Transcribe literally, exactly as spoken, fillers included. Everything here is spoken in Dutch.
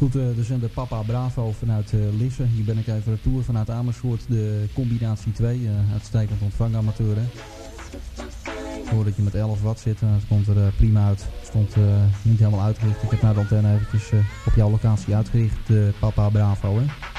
Goed, uh, de zender Papa Bravo vanuit uh, Lisse. Hier ben ik even retour vanuit Amersfoort. De combinatie twee. Uh, uitstekend ontvangamateur. Hè? Ik hoor dat je met elf watt zit. Uh, dat komt er uh, prima uit. Het stond uh, niet helemaal uitgericht. Ik heb naar de antenne eventjes uh, op jouw locatie uitgericht. Uh, Papa Bravo. Hè?